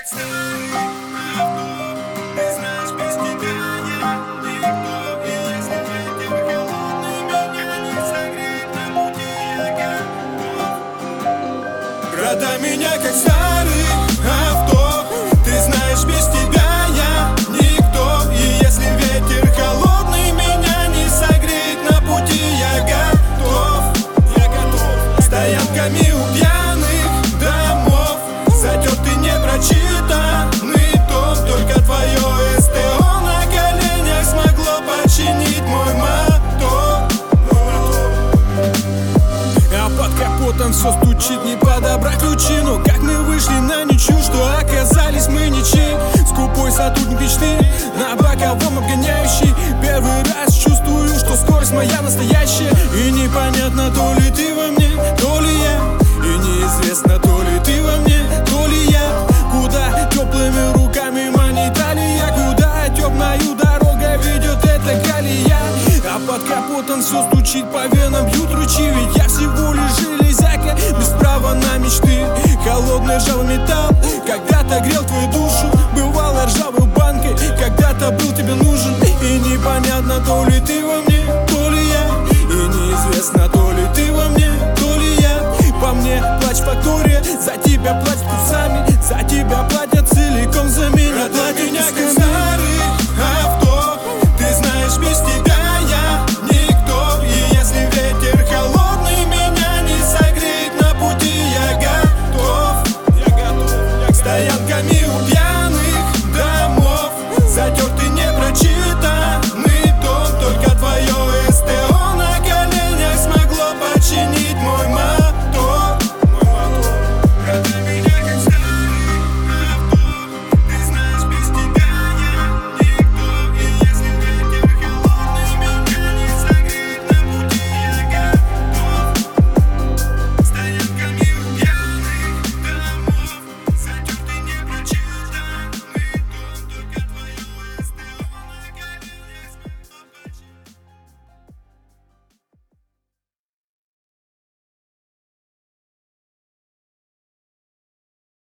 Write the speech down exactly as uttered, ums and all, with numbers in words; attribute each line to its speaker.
Speaker 1: как старый авто. Ты знаешь, без тебя я никто. И если ветер холодный меня не согреет, на пути я готов. Продай меня как старый авто. Ты знаешь, без тебя я никто. И если ветер холодный меня не согреет, на пути я готов. Я готов. Стоянками у пьяных домов, затертый непрочитанный топ. Только твое СТО на коленях смогло починить мой мотор. А под капотом все стучит, не подобрать ключину. Как мы вышли на ничью, что оказались мы ничьи. Скупой сотрудник мечты, на боковом обгоняющий. Первый раз чувствую, что скорость моя настоящая. И непонятно, то ли ты во мне, то ли я. И неизвестно, то ли ты во мне, то ли я. Куда теплыми руками манит Алия, куда темною дорога ведет эта колея. А под капотом все стучит, по венам бьют ручьи. Ведь я всего лишь железяка, без права на мечты. Холодный ржавый металл когда-то грел твою душу. Бывало ржавой банкой, когда-то был тебе нужен. И непонятно, то ли ты во мне, то ли я. И неизвестно, то ли ты во мне, то ли я. По мне плачь фактория, за тебя платят курсами. За тебя платят целиком, за меня платят меня как старый авто. Ты знаешь, без тебя я никто. И если ветер холодный меня не согреет, на пути я готов. Я готов. Стоянками